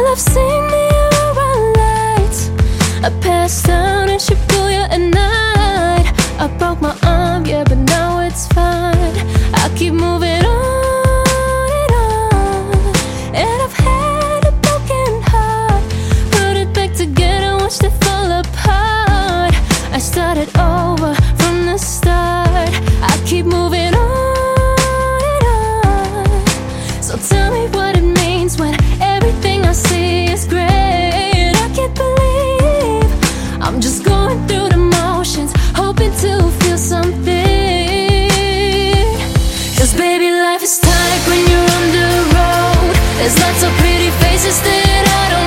I've seen the aurora lights. I passed out in Shibuya at night. I broke my arm, yeah, but now it's fine. I keep moving on and on. And I've had a broken heart, put it back together, watched it fall apart. I started over from the start. I keep moving on and on. So tell me what it means when everything I see is great. I can't believe I'm just going through the motions, hoping to feel something. Cause baby, life is tight when you're on the road. There's lots of pretty faces that I don't